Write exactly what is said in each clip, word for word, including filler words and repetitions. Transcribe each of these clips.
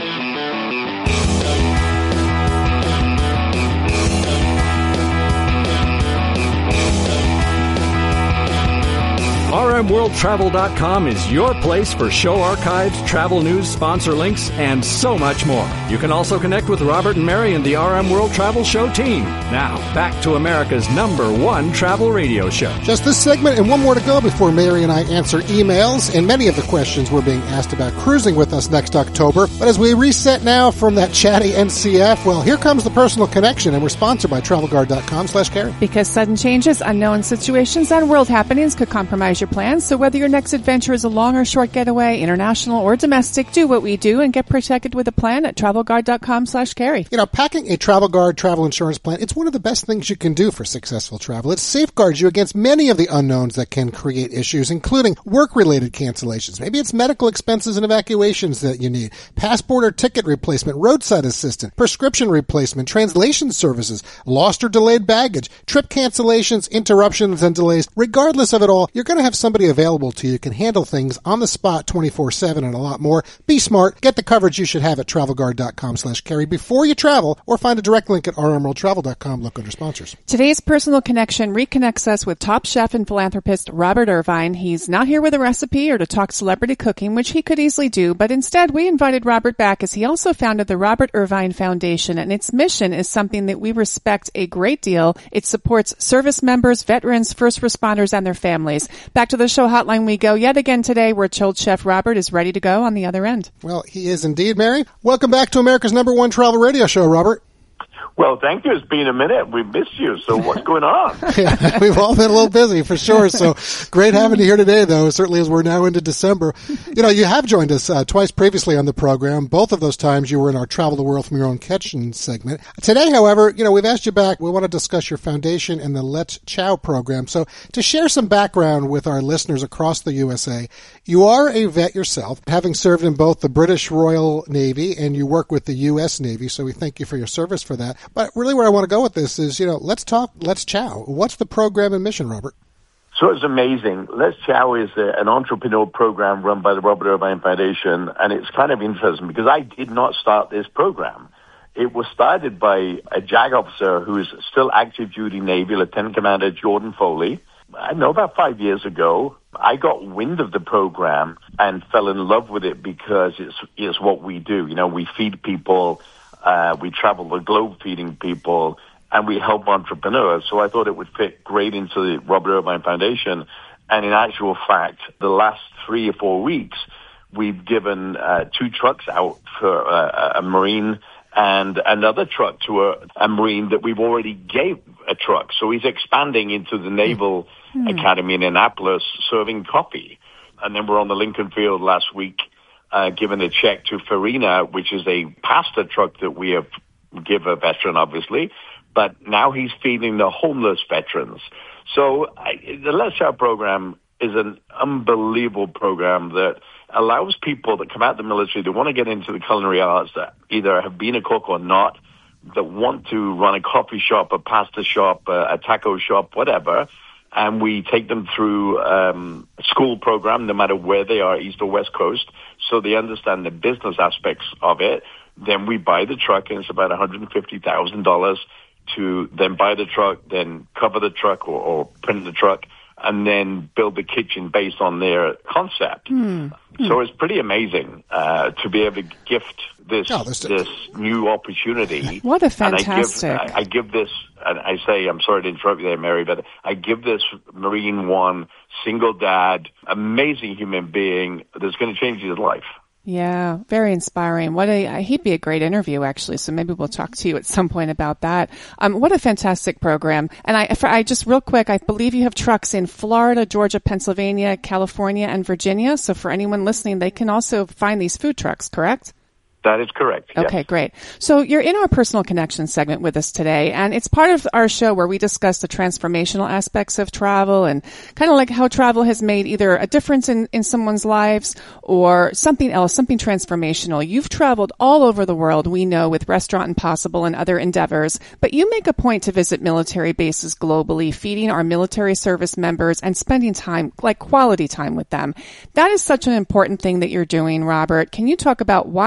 R M World Travel dot com is your place for show archives, travel news, sponsor links, and so much more. You can also connect with Robert and Mary and the R M World Travel Show team. Now, back to America's number one travel radio show. Just this segment and one more to go before Mary and I answer emails, and many of the questions we're being asked about cruising with us next October. But as we reset now from that chatty N C F, well, here comes the personal connection, and we're sponsored by travel guard dot com slash Carrie. Because sudden changes, unknown situations, and world happenings could compromise your plans. So whether your next adventure is a long or short getaway, international or domestic, do what we do and get protected with a plan at travel guard dot com slash Carrie. You know, packing a Travel Guard travel insurance plan, it's one of the best things you can do for successful travel. It safeguards you against many of the unknowns that can create issues, including work-related cancellations. Maybe it's medical expenses and evacuations that you need, passport or ticket replacement, roadside assistance, prescription replacement, translation services, lost or delayed baggage, trip cancellations, interruptions, and delays. Regardless of it all, you're going to have somebody available to you can handle things on the spot twenty-four seven and a lot more. Be smart. Get the coverage you should have at travel guard dot com slash Carrie before you travel, or find a direct link at r m world travel dot com. Look under sponsors. Today's personal connection reconnects us with top chef and philanthropist Robert Irvine. He's not here with a recipe or to talk celebrity cooking, which he could easily do, but instead we invited Robert back as he also founded the Robert Irvine Foundation, and its mission is something that we respect a great deal. It supports service members, veterans, first responders, and their families. Back to the show hotline we go yet again today, where chilled chef Robert is ready to go on the other end. Well, he is indeed, Mary. Welcome back to America's number one travel radio show, Robert. Well, thank you. It's been a minute. We've missed you. So what's going on? Yeah, we've all been a little busy for sure. So great having you here today, though, certainly as we're now into December. You know, you have joined us uh, twice previously on the program. Both of those times you were in our Travel the World from Your Own Kitchen segment. Today, however, you know, we've asked you back. We want to discuss your foundation and the Let's Chow program. So to share some background with our listeners across the U S A, you are a vet yourself, having served in both the British Royal Navy and you work with the U S Navy. So we thank you for your service for that. But really where I want to go with this is, you know, let's talk, Let's Chow. What's the program and mission, Robert? So it's amazing. Let's Chow is a, an entrepreneur program run by the Robert Irvine Foundation, and it's kind of interesting because I did not start this program. It was started by a JAG officer who is still active duty Navy, Lieutenant Commander Jordan Foley. I know about five years ago, I got wind of the program and fell in love with it because it's, it's what we do. You know, we feed people. Uh, we travel the globe feeding people, and we help entrepreneurs. So I thought it would fit great into the Robert Irvine Foundation. And in actual fact, the last three or four weeks, we've given uh, two trucks out for uh, a Marine and another truck to a, a Marine that we've already gave a truck. So he's expanding into the Naval mm-hmm. Academy in Annapolis, serving coffee. And then we're on the Lincoln Field last week, Uh, given a check to Farina, which is a pasta truck that we have give a veteran, obviously, but now he's feeding the homeless veterans. So I, the Let's Chow program is an unbelievable program that allows people that come out of the military, that want to get into the culinary arts, that either have been a cook or not, that want to run a coffee shop, a pasta shop, a, a taco shop, whatever. And we take them through um, a school program, no matter where they are, East or West Coast, so they understand the business aspects of it. Then we buy the truck, and it's about one hundred fifty thousand dollars to then buy the truck, then cover the truck or, or print the truck, and then build the kitchen based on their concept. Mm. So it's pretty amazing uh, to be able to gift this oh, this, this new opportunity. What a fantastic! And I give, I, I give this, and I say, I'm sorry to interrupt you there, Mary, but I give this Marine One, single dad, amazing human being that's going to change his life. Yeah, very inspiring. What a he'd be a great interview, actually. So maybe we'll talk to you at some point about that. Um, what a fantastic program! And I, for, I just real quick, I believe you have trucks in Florida, Georgia, Pennsylvania, California, and Virginia. So for anyone listening, they can also find these food trucks, correct? That is correct. Yes. Okay, great. So you're in our personal connection segment with us today, and it's part of our show where we discuss the transformational aspects of travel and kind of like how travel has made either a difference in, in someone's lives or something else, something transformational. You've traveled all over the world, we know, with Restaurant Impossible and other endeavors, but you make a point to visit military bases globally, feeding our military service members and spending time, like quality time with them. That is such an important thing that you're doing, Robert. Can you talk about why you do it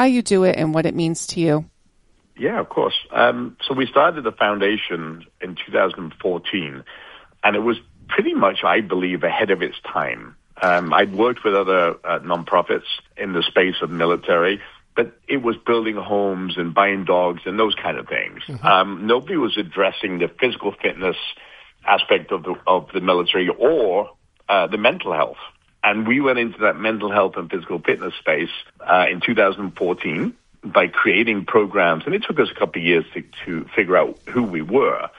it and what it means to you? Yeah, of course. Um, so we started the foundation in two thousand fourteen, and it was pretty much, I believe, ahead of its time. Um, I'd worked with other uh, nonprofits in the space of military, but it was building homes and buying dogs and those kind of things. Mm-hmm. Um, nobody was addressing the physical fitness aspect of the of the military or uh, the mental health. And we went into that mental health and physical fitness space uh, in two thousand fourteen by creating programs. And it took us a couple of years to, to figure out who we were.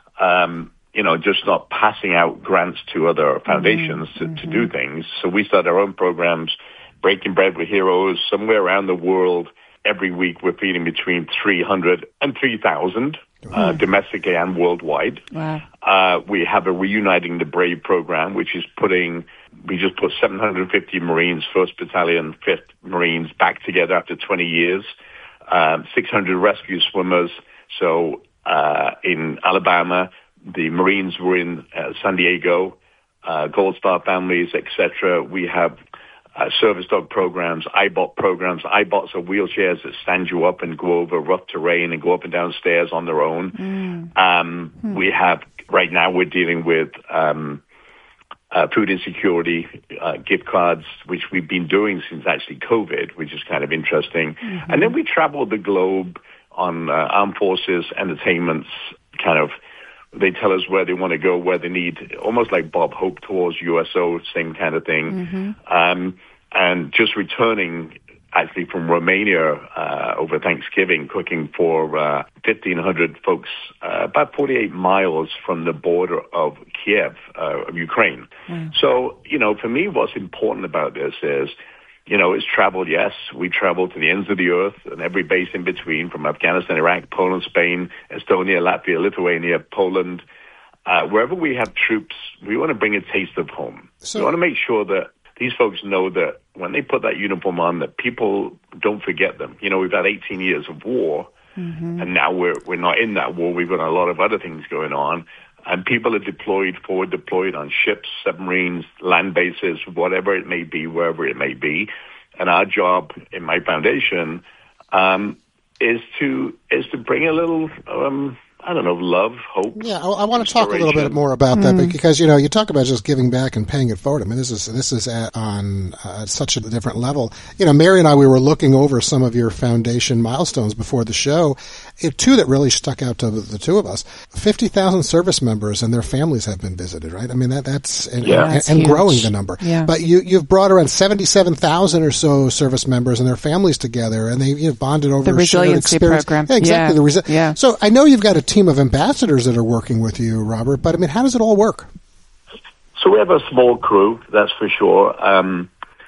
Um, you know, just not passing out grants to other foundations mm-hmm. to, to do things. So we started our own programs, Breaking Bread with Heroes, somewhere around the world. Every week we're feeding between three hundred and three thousand, mm-hmm. uh, domestically and worldwide. Wow. Uh, we have a Reuniting the Brave program, which is putting, we just put seven hundred fifty Marines, first Battalion, fifth Marines back together after twenty years, um, six hundred rescue swimmers. So uh, in Alabama, the Marines were in uh, San Diego, uh, Gold Star families, et cetera. We have uh, service dog programs, I B O T programs. I B O Ts are wheelchairs that stand you up and go over rough terrain and go up and down stairs on their own. Mm. Um, mm. We have, right now we're dealing with um, uh, food insecurity, uh, gift cards, which we've been doing since actually COVID, which is kind of interesting. Mm-hmm. And then we travel the globe on uh, armed forces, entertainments, kind of. They tell us where they want to go, where they need, almost like Bob Hope tours, U S O, same kind of thing. Mm-hmm. Um, and just returning actually from Romania uh, over Thanksgiving, cooking for uh, fifteen hundred folks uh, about forty-eight miles from the border of Kiev, uh, of Ukraine. Mm. So, you know, for me, what's important about this is, you know, it's travel, yes. We travel to the ends of the earth and every base in between, from Afghanistan, Iraq, Poland, Spain, Estonia, Latvia, Lithuania, Poland. Uh, wherever we have troops, we want to bring a taste of home. So, we want to make sure that these folks know that when they put that uniform on, that people don't forget them. You know, we've had eighteen years of war, mm-hmm. and now we're we're not in that war. We've got a lot of other things going on. And people are deployed, forward deployed on ships, submarines, land bases, whatever it may be, wherever it may be. And our job in my foundation um, is to is to bring a little, um, I don't know, love, hope. Yeah, I, I want to talk a little bit more about mm. that because, you know, you talk about just giving back and paying it forward. I mean, this is this is at, on uh, such a different level. You know, Mary and I, we were looking over some of your foundation milestones before the show. It, two that really stuck out to the, the two of us: fifty thousand service members and their families have been visited. Right? I mean, that that's and, yeah, and, that's and growing the number. Yeah. But you you've brought around seventy-seven thousand or so service members and their families together, and they you know, bonded over the resiliency program. Yeah, exactly. Yeah. The resi- yeah. So I know you've got a team of ambassadors that are working with you, Robert. But I mean, how does it all work? So we have a small crew, that's for sure. Um,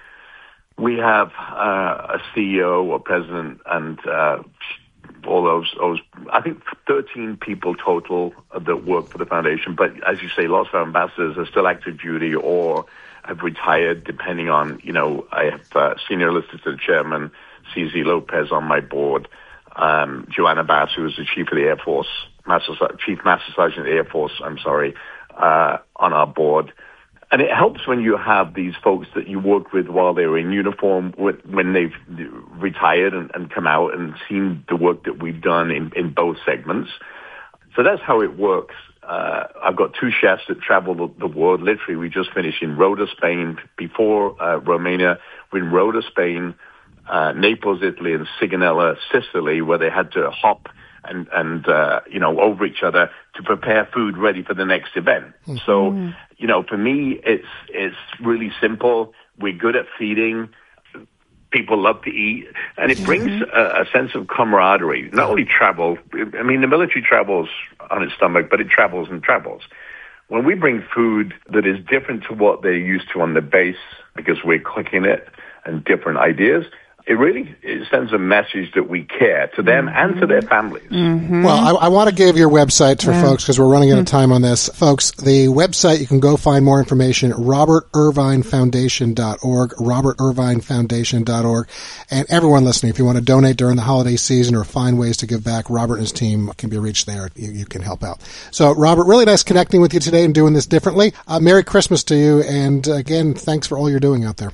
we have uh, a C E O or president and uh, all those, those, I think thirteen people total that work for the foundation. But as you say, lots of our ambassadors are still active duty or have retired, depending on, you know, I have uh, senior assistant chairman, C Z Lopez on my board, um, Joanna Bass, who is the chief of the Air Force, Master, Chief Master Sergeant of the Air Force, I'm sorry, uh, on our board. And it helps when you have these folks that you work with while they were in uniform, when they've retired and, and come out and seen the work that we've done in, in both segments. So that's how it works. Uh, I've got two chefs that travel the, the world. Literally, we just finished in Rota, Spain. Before uh, Romania, we're in Rota, Spain, uh, Naples, Italy, and Sigonella, Sicily, where they had to hop and, and uh, you know, over each other to prepare food ready for the next event. Mm-hmm. So, you know, for me, it's it's really simple. We're good at feeding. People love to eat. And it brings mm-hmm. a, a sense of camaraderie. Not only travel. I mean, the military travels on its stomach, but it travels and travels. When we bring food that is different to what they're used to on the base, because we're cooking it and different ideas, it really it sends a message that we care to them mm-hmm. and to their families. Mm-hmm. Well, I, I want to give your website for yeah. folks because we're running out of time on this. Folks, the website, you can go find more information, robert irvine foundation dot org, robert irvine foundation dot org. And everyone listening, if you want to donate during the holiday season or find ways to give back, Robert and his team can be reached there. You, you can help out. So, Robert, really nice connecting with you today and doing this differently. Uh, Merry Christmas to you. And again, thanks for all you're doing out there.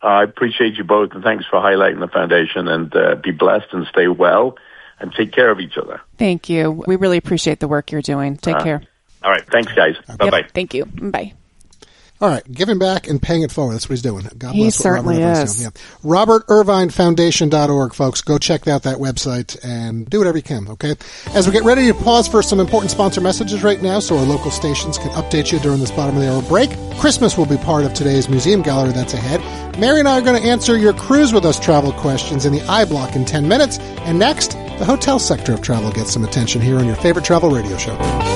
I appreciate you both, and thanks for highlighting the foundation, and uh, be blessed and stay well and take care of each other. Thank you. We really appreciate the work you're doing. Take uh, care. All right. Thanks, guys. Bye-bye. Yep, thank you. Bye. All right, giving back and paying it forward. That's what he's doing. God he bless certainly what Robert Irvine's is. doing. Yeah. Robert Irvine Foundation dot org, folks. Go check out that website and do whatever you can, okay? As we get ready to pause for some important sponsor messages right now so our local stations can update you during this bottom of the hour break. Christmas will be part of today's museum gallery that's ahead. Mary and I are going to answer your Cruise With Us travel questions in the iBlock in ten minutes. And next, the hotel sector of travel gets some attention here on your favorite travel radio show.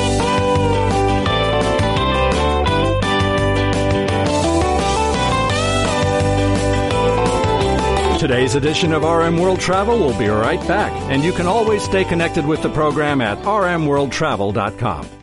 Today's edition of R M World Travel will be right back, and you can always stay connected with the program at r m world travel dot com.